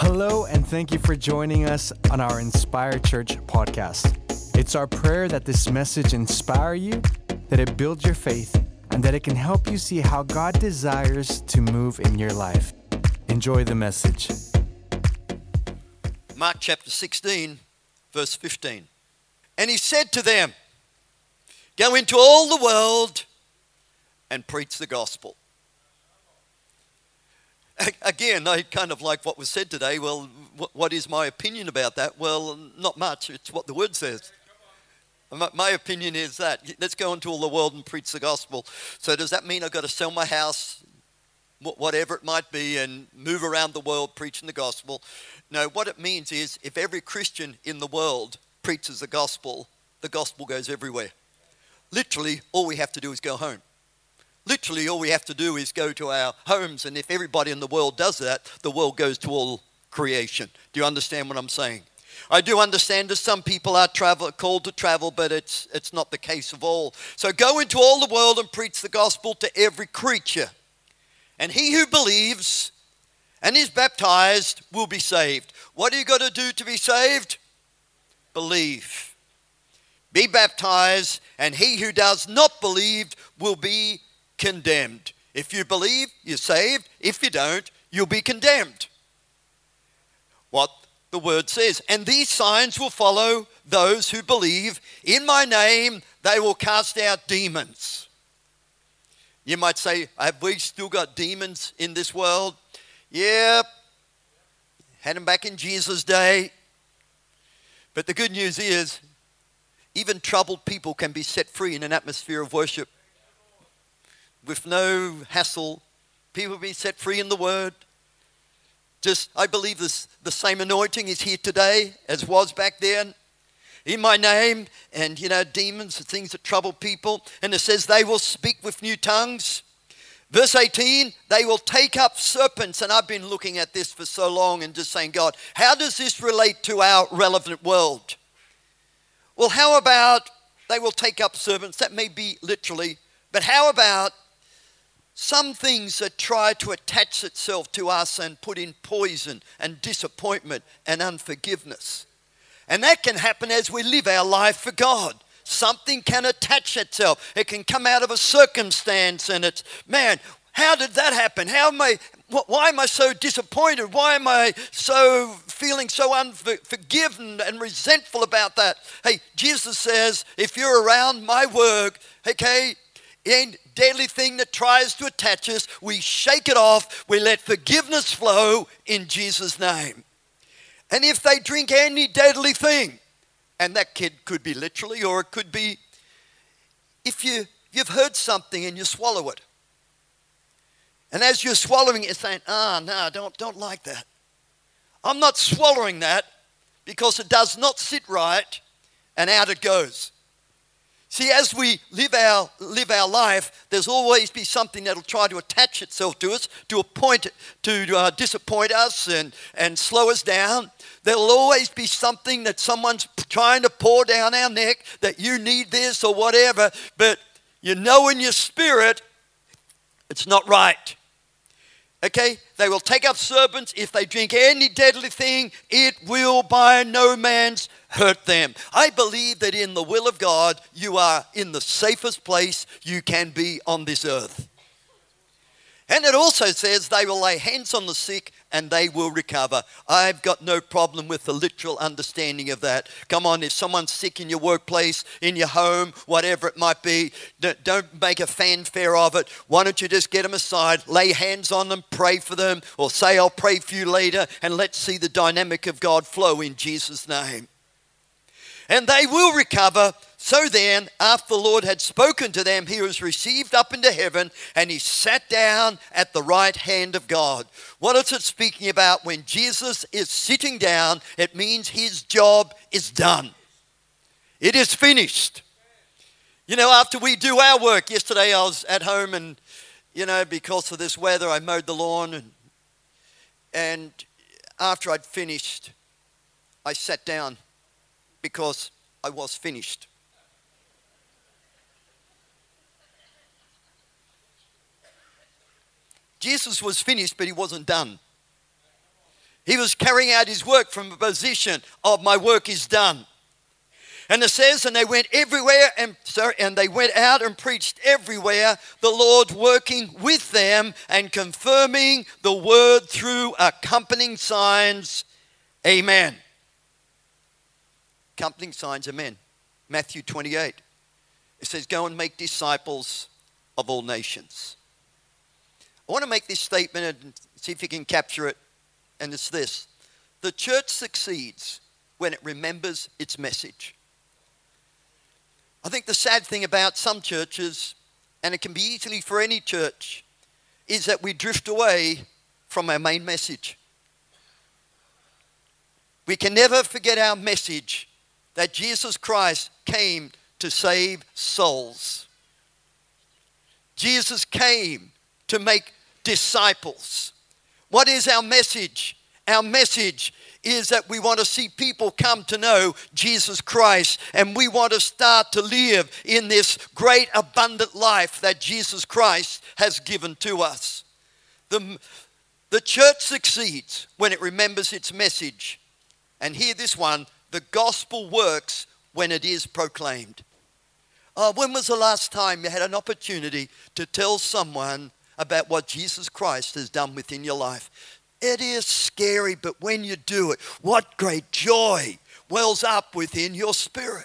Hello, and thank you for joining us on our Inspire Church podcast. It's our prayer that this message inspire you, that it builds your faith, and that it can help you see how God desires to move in your life. Enjoy the message. Mark chapter 16, verse 15. And he said to them, "Go into all the world and preach the gospel." Again, I kind of like what was said today. Well, what is my opinion about that? Well, not much. It's what the word says. My opinion is that let's go into all the world and preach the gospel. So does that mean I've got to sell my house, whatever it might be, and move around the world preaching the gospel? No, what it means is if every Christian in the world preaches the gospel goes everywhere. Literally, all we have to do is go home. Literally, all we have to do is go to our homes, and if everybody in the world does that, the world goes to all creation. Do you understand what I'm saying? I do understand that some people are called to travel, but it's not the case of all. So go into all the world and preach the gospel to every creature. And he who believes and is baptized will be saved. What do you got to do to be saved? Believe. Be baptized, and he who does not believe will be condemned. If you believe, you're saved. If you don't, you'll be condemned. What the word says. And these signs will follow those who believe. In my name, they will cast out demons. You might say, have we still got demons in this world? Yep. Had them back in Jesus' day. But the good news is, even troubled people can be set free in an atmosphere of worship. With no hassle, people be set free in the word. I believe the same anointing is here today as was back then. In my name, and demons are things that trouble people. And it says they will speak with new tongues. Verse 18, they will take up serpents. And I've been looking at this for so long and just saying, God, how does this relate to our relevant world? Well, how about they will take up serpents? That may be literally, but how about some things that try to attach itself to us and put in poison and disappointment and unforgiveness? And that can happen as we live our life for God. Something can attach itself. It can come out of a circumstance and it's, man, how did that happen? Why am I so disappointed? Why am I so feeling so unforgiven and resentful about that? Hey, Jesus says, if you're around my work, okay, any deadly thing that tries to attach us, we shake it off. We let forgiveness flow in Jesus' name. And if they drink any deadly thing, and that kid could be literally, or it could be if you've heard something and you swallow it. And as you're swallowing it, you're saying, no, don't like that. I'm not swallowing that because it does not sit right, and out it goes. See, as we live our life, there's always be something that'll try to attach itself to us, to disappoint us and slow us down. There'll always be something that someone's trying to pour down our neck, that you need this or whatever, but you know in your spirit, it's not right. Okay, they will take up serpents. If they drink any deadly thing, it will by no means hurt them. I believe that in the will of God, you are in the safest place you can be on this earth. And it also says they will lay hands on the sick and they will recover. I've got no problem with the literal understanding of that. Come on, if someone's sick in your workplace, in your home, whatever it might be, don't make a fanfare of it. Why don't you just get them aside, lay hands on them, pray for them, or say, I'll pray for you later, and let's see the dynamic of God flow in Jesus' name. And they will recover. So then, after the Lord had spoken to them, he was received up into heaven, and he sat down at the right hand of God. What is it speaking about? When Jesus is sitting down, it means his job is done. It is finished. After we do our work, yesterday I was at home and, because of this weather, I mowed the lawn. And after I'd finished, I sat down because I was finished. Jesus was finished, but he wasn't done. He was carrying out his work from a position of my work is done. And it says, and they went everywhere, and they went out and preached everywhere, the Lord working with them and confirming the word through accompanying signs. Amen. Accompanying signs, amen. Matthew 28. It says, go and make disciples of all nations. I want to make this statement and see if you can capture it. And it's this. The church succeeds when it remembers its message. I think the sad thing about some churches, and it can be easily for any church, is that we drift away from our main message. We can never forget our message that Jesus Christ came to save souls. Jesus came to make disciples. What is our message? Our message is that we want to see people come to know Jesus Christ, and we want to start to live in this great abundant life that Jesus Christ has given to us. The church succeeds when it remembers its message. And hear this one, the gospel works when it is proclaimed. When was the last time you had an opportunity to tell someone about what Jesus Christ has done within your life? It is scary, but when you do it, what great joy wells up within your spirit.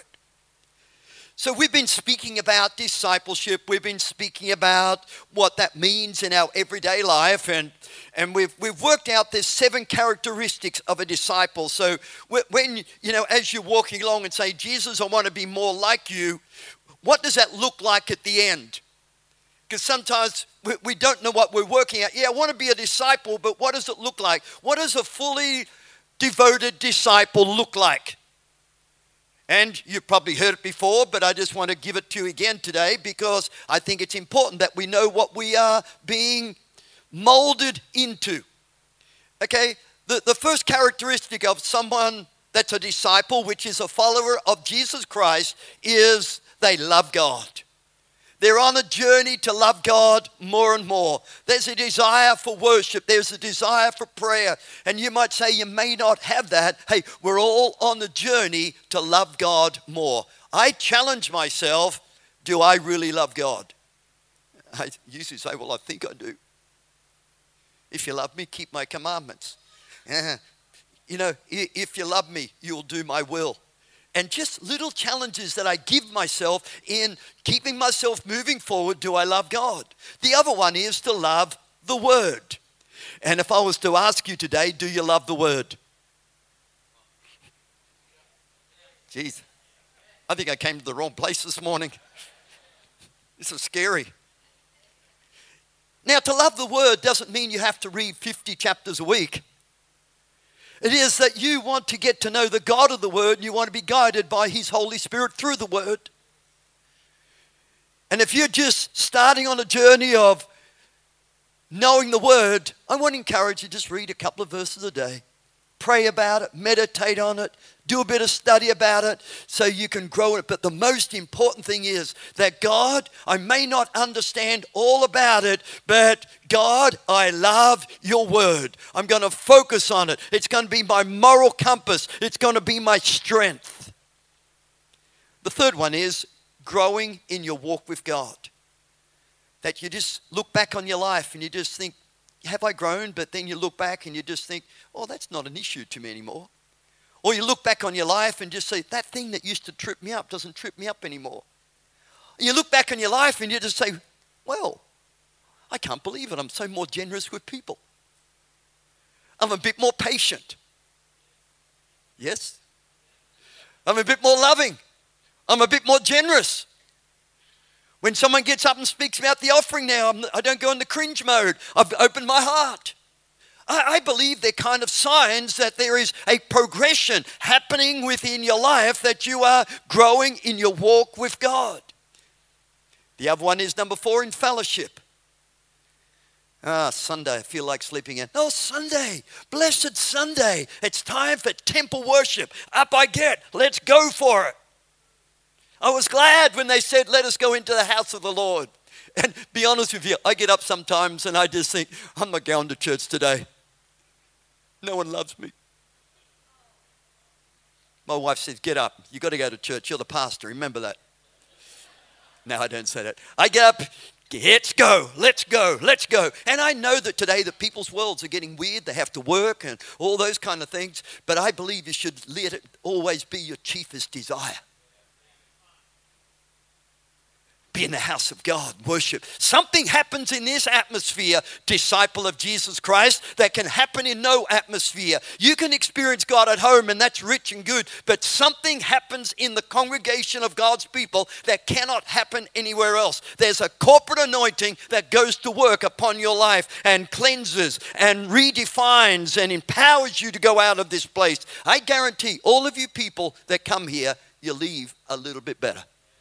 So we've been speaking about discipleship. We've been speaking about what that means in our everyday life. And we've worked out there's 7 characteristics of a disciple. So when, as you're walking along and say, Jesus, I want to be more like you, what does that look like at the end? Because sometimes we don't know what we're working at. Yeah, I want to be a disciple, but what does it look like? What does a fully devoted disciple look like? And you've probably heard it before, but I just want to give it to you again today because I think it's important that we know what we are being molded into. Okay, the first characteristic of someone that's a disciple, which is a follower of Jesus Christ, is they love God. They're on a journey to love God more and more. There's a desire for worship. There's a desire for prayer. And you might say you may not have that. Hey, we're all on the journey to love God more. I challenge myself, do I really love God? I usually say, well, I think I do. If you love me, keep my commandments. If you love me, you'll do my will. And just little challenges that I give myself in keeping myself moving forward. Do I love God? The other one is to love the Word. And if I was to ask you today, do you love the Word? Jeez, I think I came to the wrong place this morning. This is scary. Now, to love the Word doesn't mean you have to read 50 chapters a week. It is that you want to get to know the God of the Word and you want to be guided by His Holy Spirit through the Word. And if you're just starting on a journey of knowing the Word, I want to encourage you to just read a couple of verses a day. Pray about it, meditate on it, do a bit of study about it so you can grow it. But the most important thing is that God, I may not understand all about it, but God, I love your Word. I'm going to focus on it. It's going to be my moral compass. It's going to be my strength. The third one is growing in your walk with God. That you just look back on your life and you just think, have I grown? But then you look back and you just think, oh, that's not an issue to me anymore. Or you look back on your life and just say, that thing that used to trip me up doesn't trip me up anymore. You look back on your life and you just say, well, I can't believe it. I'm so more generous with people. I'm a bit more patient. Yes? I'm a bit more loving. I'm a bit more generous. When someone gets up and speaks about the offering now, I don't go in the cringe mode. I've opened my heart. I believe they're kind of signs that there is a progression happening within your life, that you are growing in your walk with God. The other one is number 4, in fellowship. Sunday, I feel like sleeping in. Oh, Sunday, blessed Sunday. It's time for temple worship. Up I get. Let's go for it. I was glad when they said, let us go into the house of the Lord. And be honest with you, I get up sometimes and I just think, I'm not going to church today. No one loves me. My wife says, get up. You've got to go to church. You're the pastor. Remember that. No, I don't say that. I get up. Let's go, let's go, let's go. And I know that today that people's worlds are getting weird. They have to work and all those kind of things. But I believe you should let it always be your chiefest desire. Be in the house of God, worship. Something happens in this atmosphere, disciple of Jesus Christ, that can happen in no atmosphere. You can experience God at home and that's rich and good, but something happens in the congregation of God's people that cannot happen anywhere else. There's a corporate anointing that goes to work upon your life and cleanses and redefines and empowers you to go out of this place. I guarantee all of you people that come here, you leave a little bit better.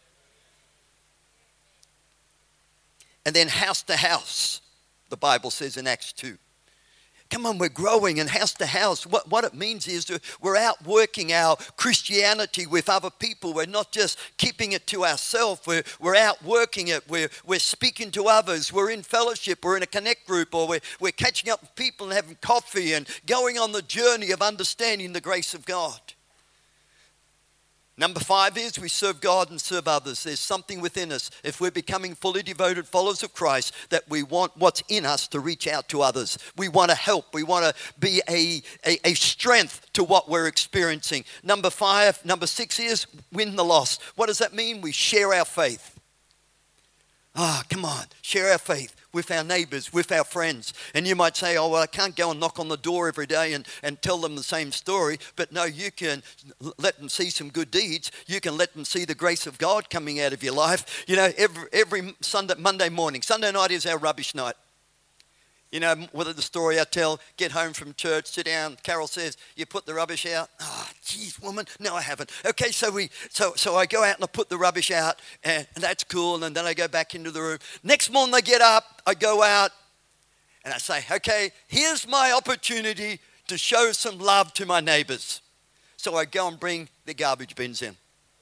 And then house to house, the Bible says in Acts 2. Come on, we're growing, and house to house, what it means is that we're out working our Christianity with other people. We're not just keeping it to ourselves. We're out working it. We're speaking to others. We're in fellowship. We're in a connect group, or we're catching up with people and having coffee and going on the journey of understanding the grace of God. Number 5 is we serve God and serve others. There's something within us, if we're becoming fully devoted followers of Christ, that we want what's in us to reach out to others. We want to help. We want to be a strength to what we're experiencing. Number 6 is win the lost. What does that mean? We share our faith. Come on, share our faith with our neighbors, with our friends. And you might say, oh, well, I can't go and knock on the door every day and tell them the same story. But no, you can let them see some good deeds. You can let them see the grace of God coming out of your life. You know, every Monday morning, Sunday night is our rubbish night. You know, whether the story I tell, get home from church, sit down, Carol says, you put the rubbish out? Oh, geez, woman, no, I haven't. Okay, so I go out and I put the rubbish out, and that's cool, and then I go back into the room. Next morning I get up, I go out, and I say, okay, here's my opportunity to show some love to my neighbors. So I go and bring the garbage bins in.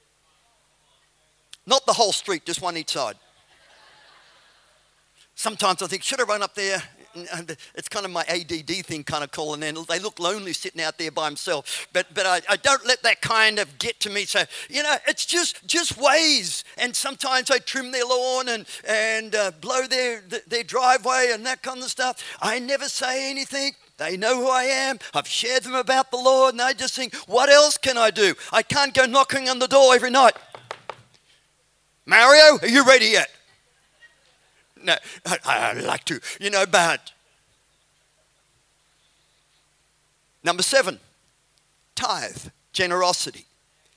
Not the whole street, just one each side. Sometimes I think, should I run up there? It's kind of my ADD thing kind of calling in. They look lonely sitting out there by themselves. But I don't let that kind of get to me. So, you know, it's just ways. And sometimes I trim their lawn and blow their driveway and that kind of stuff. I never say anything. They know who I am. I've shared them about the Lord. And I just think, what else can I do? I can't go knocking on the door every night. Mario, are you ready yet? No, I'd like to, you know, but. Number 7, tithe, generosity.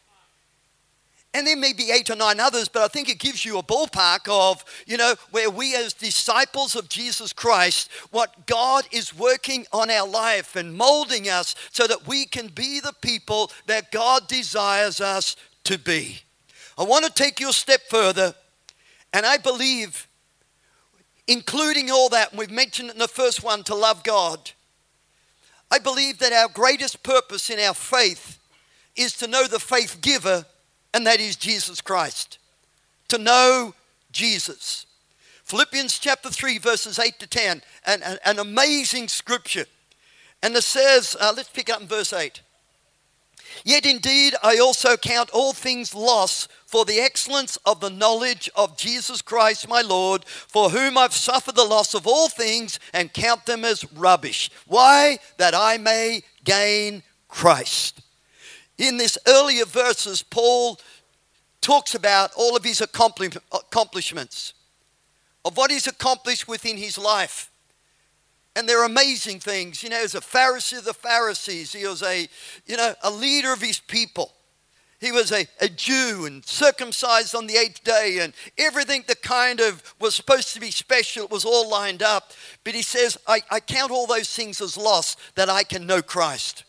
And there may be 8 or 9 others, but I think it gives you a ballpark of, you know, where we as disciples of Jesus Christ, what God is working on our life and molding us so that we can be the people that God desires us to be. I want to take you a step further, and I believe, including all that, and we've mentioned it in the first one, to love God. I believe that our greatest purpose in our faith is to know the faith giver, and that is Jesus Christ. To know Jesus. Philippians chapter 3, verses 8 to 10, an amazing scripture. And it says, let's pick up in verse 8. Yet indeed I also count all things loss for the excellence of the knowledge of Jesus Christ my Lord, for whom I've suffered the loss of all things and count them as rubbish. Why? That I may gain Christ. In this earlier verses, Paul talks about all of his accomplishments, of what he's accomplished within his life. And they're amazing things. You know, as a Pharisee of the Pharisees, he was a leader of his people. He was a Jew and circumcised on the 8th day, and everything that kind of was supposed to be special, it was all lined up. But he says, I count all those things as loss that I can know Christ.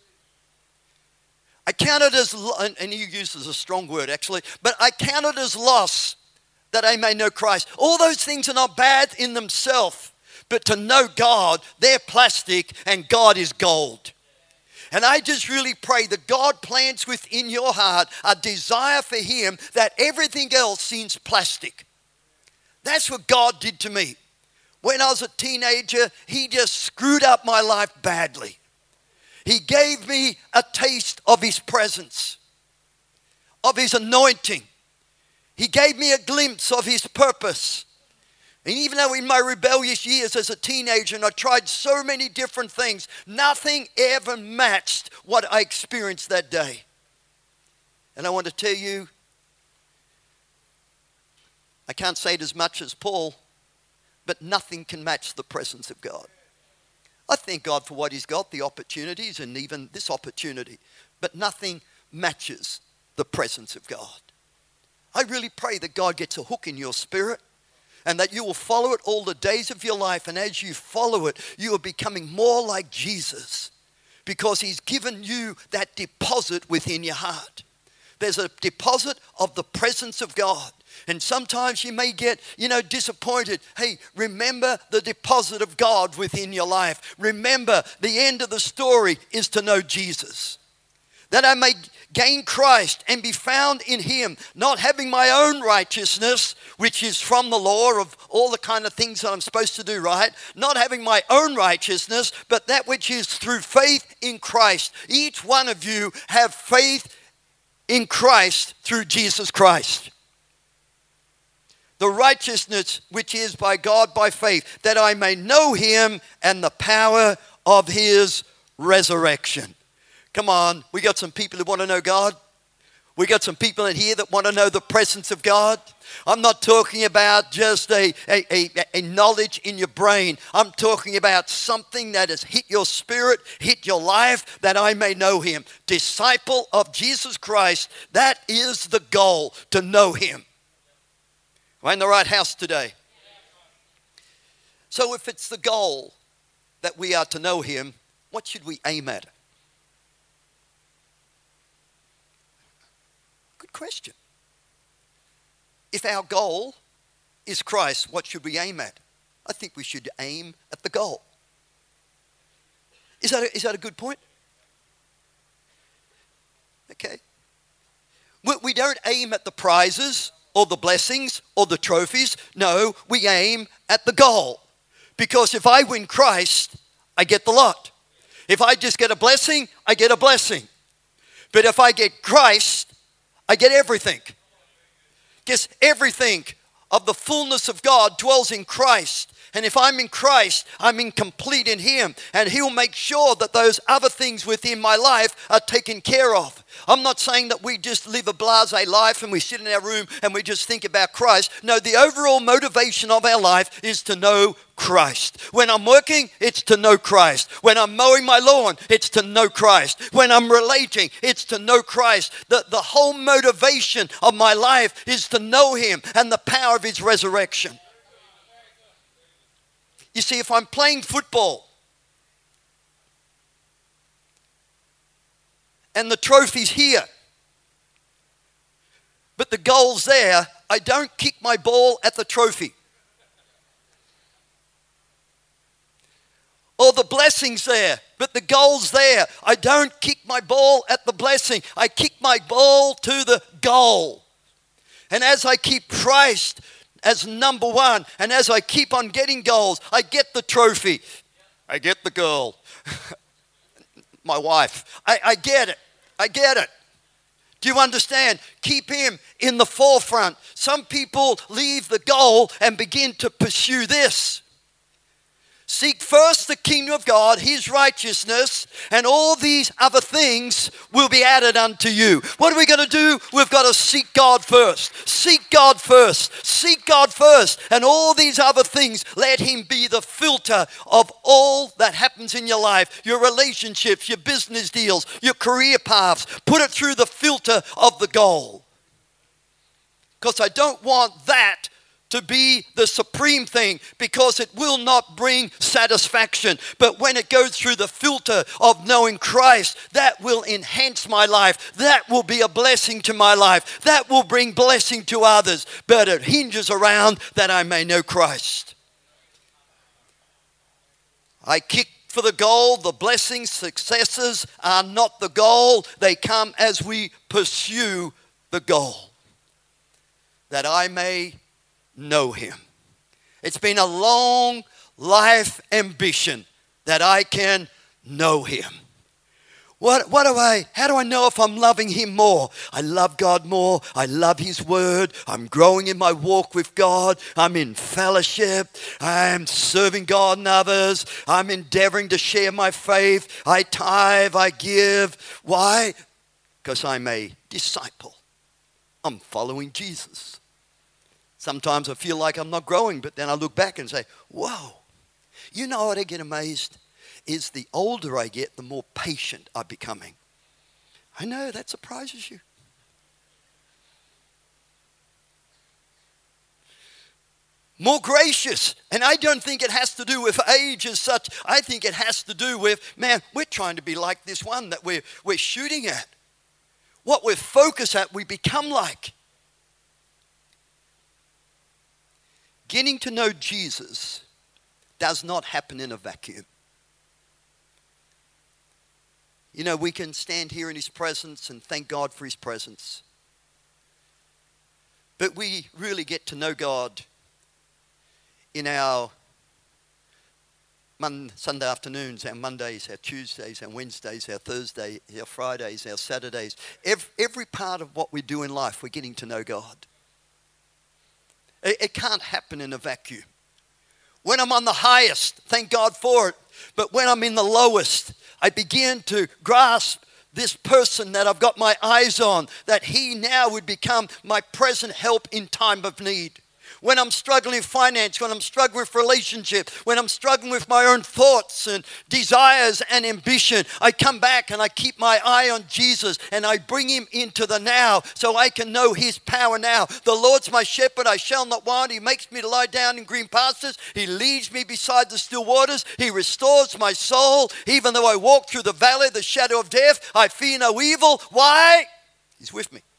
I count it as, and he uses a strong word actually, but I count it as loss that I may know Christ. All those things are not bad in themselves. But to know God, they're plastic and God is gold. And I just really pray that God plants within your heart a desire for Him that everything else seems plastic. That's what God did to me. When I was a teenager, He just screwed up my life badly. He gave me a taste of his presence, of his anointing. He gave me a glimpse of his purpose. And even though in my rebellious years as a teenager, and I tried so many different things, nothing ever matched what I experienced that day. And I want to tell you, I can't say it as much as Paul, but nothing can match the presence of God. I thank God for what he's got, the opportunities, and even this opportunity. But nothing matches the presence of God. I really pray that God gets a hook in your spirit and that you will follow it all the days of your life. And as you follow it, you are becoming more like Jesus because he's given you that deposit within your heart. There's a deposit of the presence of God. And sometimes you may get, disappointed. Hey, remember the deposit of God within your life. Remember, the end of the story is to know Jesus. That I may gain Christ and be found in him, not having my own righteousness, which is from the law of all the kind of things that I'm supposed to do, right? Not having my own righteousness, but that which is through faith in Christ. Each one of you have faith in Christ through Jesus Christ. The righteousness which is by God by faith, that I may know him and the power of his resurrection. Come on, we got some people who want to know God. We got some people in here that want to know the presence of God. I'm not talking about just a knowledge in your brain. I'm talking about something that has hit your spirit, hit your life, that I may know him. Disciple of Jesus Christ, that is the goal, to know him. Am I in the right house today? So if it's the goal that we are to know him, what should we aim at? Good question. If our goal is Christ, what should we aim at? I think we should aim at the goal. Is that a good point? Okay. We don't aim at the prizes or the blessings or the trophies. No, we aim at the goal. Because if I win Christ, I get the lot. If I just get a blessing, I get a blessing. But if I get Christ, I get everything. Because everything of the fullness of God dwells in Christ. And if I'm in Christ, I'm incomplete in him. And he'll make sure that those other things within my life are taken care of. I'm not saying that we just live a blasé life and we sit in our room and we just think about Christ. No, the overall motivation of our life is to know Christ. When I'm working, it's to know Christ. When I'm mowing my lawn, it's to know Christ. When I'm relating, it's to know Christ. The whole motivation of my life is to know him and the power of his resurrection. You see, if I'm playing football and the trophy's here, but the goal's there, I don't kick my ball at the trophy. Or the blessing's there, but the goal's there. I don't kick my ball at the blessing. I kick my ball to the goal. And as I keep Christ as number one, and as I keep on getting goals, I get the trophy. I get the girl. My wife. I get it. I get it. Do you understand? Keep him in the forefront. Some people leave the goal and begin to pursue this. Seek first the kingdom of God, his righteousness, and all these other things will be added unto you. What are we going to do? We've got to seek God first. Seek God first. Seek God first. And all these other things, let him be the filter of all that happens in your life. Your relationships, your business deals, your career paths. Put it through the filter of the goal. Because I don't want that to be the supreme thing, because it will not bring satisfaction. But when it goes through the filter of knowing Christ, that will enhance my life. That will be a blessing to my life. That will bring blessing to others. But it hinges around that I may know Christ. I kick for the goal. The blessings, successes are not the goal. They come as we pursue the goal. That I may know him. It's been a long life ambition that I can know him. How do I know if I'm loving him more? I love God more. I love his word. I'm growing in my walk with God. I'm in fellowship. I'm serving God and others. I'm endeavoring to share my faith. I tithe. I give. Why? Because I'm a disciple. I'm following Jesus. Sometimes I feel like I'm not growing, but then I look back and say, whoa. You know what I get amazed? Is the older I get, the more patient I'm becoming. I know that surprises you. More gracious. And I don't think it has to do with age as such. I think it has to do with, man, we're trying to be like this one that we're shooting at. What we're focused at, we become like. Getting to know Jesus does not happen in a vacuum. You know, we can stand here in his presence and thank God for his presence. But we really get to know God in our Sunday afternoons, our Mondays, our Tuesdays, our Wednesdays, our Thursdays, our Fridays, our Saturdays. Every part of what we do in life, we're getting to know God. It can't happen in a vacuum. When I'm on the highest, thank God for it. But when I'm in the lowest, I begin to grasp this person that I've got my eyes on, that he now would become my present help in time of need. When I'm struggling with finance, when I'm struggling with relationship, when I'm struggling with my own thoughts and desires and ambition, I come back and I keep my eye on Jesus and I bring him into the now so I can know his power now. The Lord's my shepherd, I shall not want. He makes me to lie down in green pastures. He leads me beside the still waters. He restores my soul. Even though I walk through the valley of the shadow of death, I fear no evil. Why? He's with me.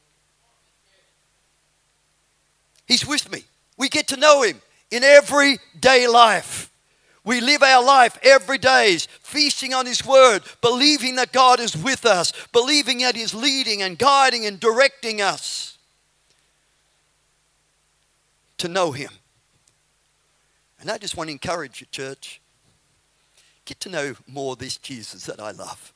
He's with me. We get to know him in everyday life. We live our life every day feasting on his word, believing that God is with us, believing that he's leading and guiding and directing us to know him. And I just want to encourage you, church, get to know more of this Jesus that I love.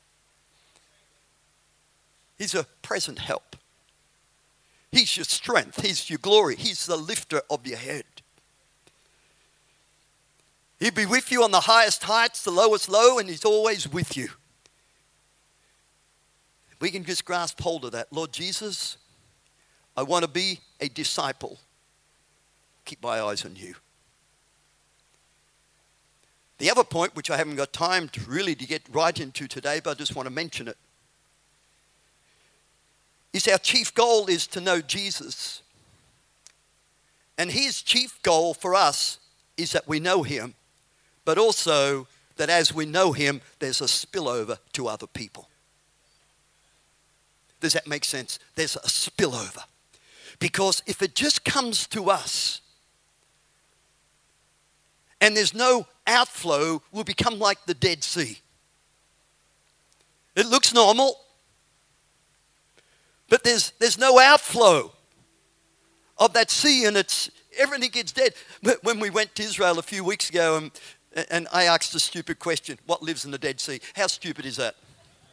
He's a present help. He's your strength. He's your glory. He's the lifter of your head. He'll be with you on the highest heights, the lowest low, and he's always with you. We can just grasp hold of that. Lord Jesus, I want to be a disciple. Keep my eyes on you. The other point, which I haven't got time to get right into today, but I just want to mention it, is our chief goal is to know Jesus. And his chief goal for us is that we know him, but also that as we know him, there's a spillover to other people. Does that make sense? There's a spillover. Because if it just comes to us and there's no outflow, we'll become like the Dead Sea. It looks normal, but there's no outflow of that sea, and everything gets dead. When we went to Israel a few weeks ago, and I asked a stupid question: what lives in the Dead Sea? How stupid is that?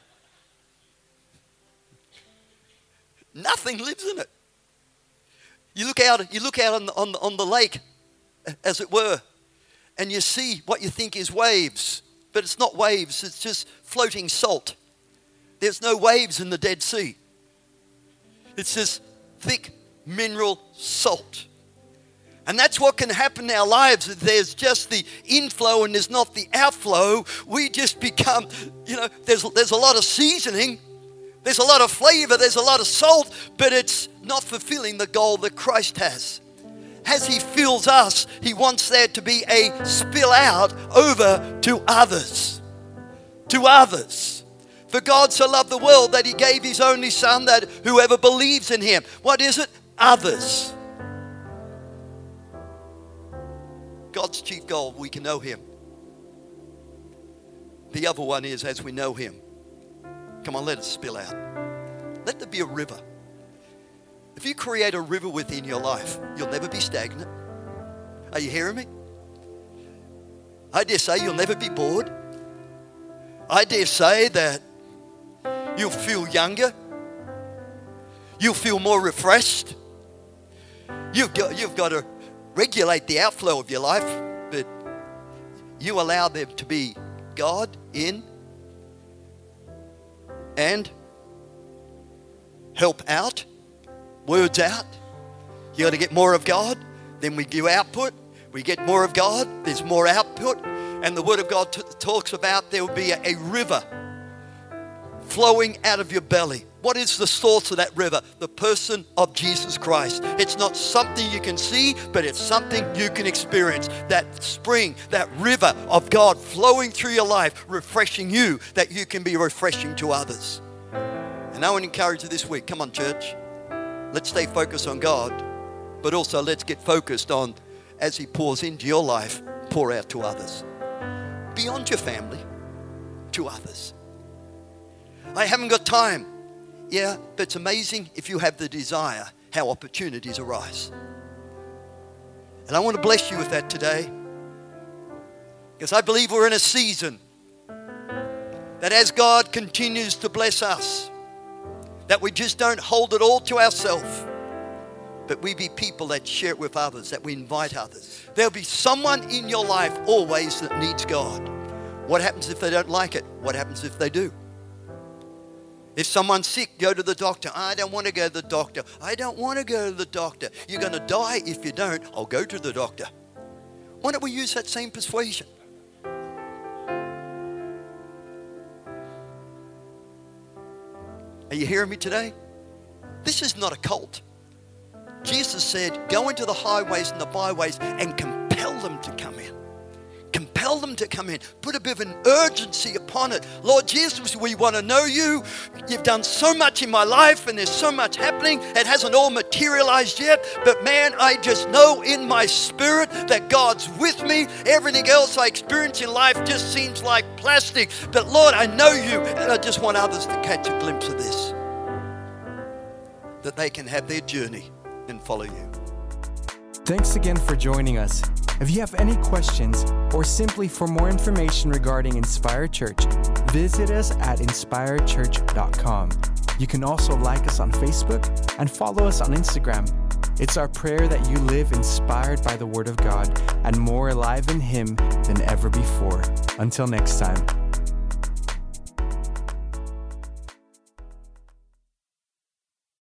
Nothing lives in it. You look out on the lake, as it were, and you see what you think is waves, but it's not waves. It's just floating salt. There's no waves in the Dead Sea. It's this thick mineral salt. And that's what can happen in our lives. If there's just the inflow and there's not the outflow, we just become, there's a lot of seasoning, there's a lot of flavor, there's a lot of salt, but it's not fulfilling the goal that Christ has. As he fills us, he wants there to be a spill out over to others. To others. For God so loved the world that he gave his only son, that whoever believes in him. What is it? Others. God's chief goal, we can know him. The other one is, as we know him, come on, let it spill out. Let there be a river. If you create a river within your life, you'll never be stagnant. Are you hearing me? I dare say you'll never be bored. I dare say that You'll feel younger. You'll feel more refreshed. You've got to regulate the outflow of your life, but you allow there to be God in and help out, words out. You got to get more of God, then we give output. We get more of God, there's more output, and the Word of God talks about there will be a river flowing out of your belly. What is the source of that river? The person of Jesus Christ. It's not something you can see, but it's something you can experience. That spring, that river of God flowing through your life, refreshing you, that you can be refreshing to others. And I want to encourage you this week, come on church, let's stay focused on God, but also let's get focused on, as He pours into your life, pour out to others. Beyond your family, to others. I haven't got time. Yeah, but it's amazing if you have the desire, how opportunities arise. And I want to bless you with that today. Because I believe we're in a season that as God continues to bless us, that we just don't hold it all to ourselves, but we be people that share it with others, that we invite others. There'll be someone in your life always that needs God. What happens if they don't like it? What happens if they do? If someone's sick, go to the doctor. I don't want to go to the doctor. I don't want to go to the doctor. You're going to die if you don't. I'll go to the doctor. Why don't we use that same persuasion? Are you hearing me today? This is not a cult. Jesus said, go into the highways and the byways and compel them to come in. Compel them to come in. Put a bit of an urgency upon it. Lord Jesus, we want to know you. You've done so much in my life and there's so much happening. It hasn't all materialized yet. But man, I just know in my spirit that God's with me. Everything else I experience in life just seems like plastic. But Lord, I know you. And I just want others to catch a glimpse of this. That they can have their journey and follow you. Thanks again for joining us. If you have any questions or simply for more information regarding Inspire Church, visit us at inspirechurch.com. You can also like us on Facebook and follow us on Instagram. It's our prayer that you live inspired by the Word of God and more alive in Him than ever before. Until next time.